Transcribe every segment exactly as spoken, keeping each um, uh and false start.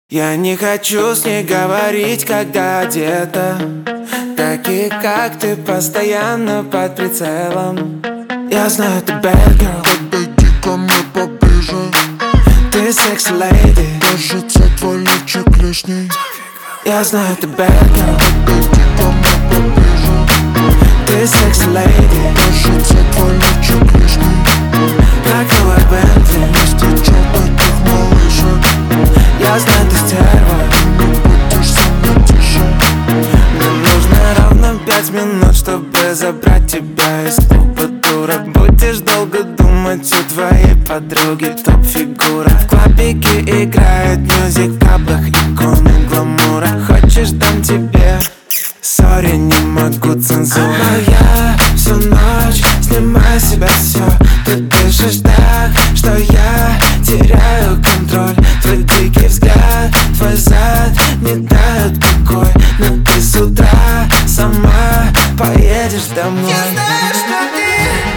Я не хочу с ней говорить, когда одета. Такие, как ты, постоянно под прицелом. Я знаю, ты bad girl. Подойди ко мне поближе. Ты секс-леди. Кажется, твой личик лишний. Я знаю, ты bad girl. Подойди ко мне поближе. Ты секс-леди. Кажется, твой личик лишний. Как новая Бентли. Вместе чопать малышек. Я знаю, ты стерва. Не будешь со мной тише. Мне нужно ровно пять минут, чтобы забрать тебя из клуба, дура. Будешь долго думать, у твоей подруги топ-фигура. В клабике играет мьюзик, в каблах иконы гламура. Хочешь, дам тебе? Сори, не могу, цензура. А я всю ночь снимаю с себя все. Ты дышишь так, что я теряю контроль. Твой дикий взгляд, твой зад не дают покой. Но ты с утра сама поедешь домой. Я знаю, что ты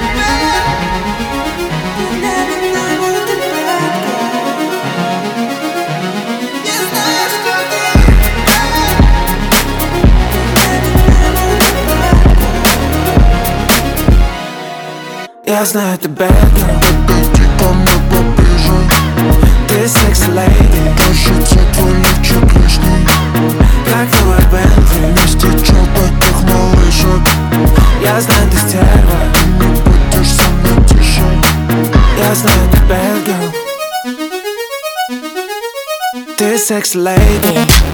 Я знаю, ты bad girl. Подойди ко мне поближе. Ты секс-леди. Кажется, твой личик лишний. Как новая Бентли. Вместе чопать их малышек. Я знаю, ты стерва. Не будешь со мной тише. Я знаю, ты bad girl. Ты секс-леди.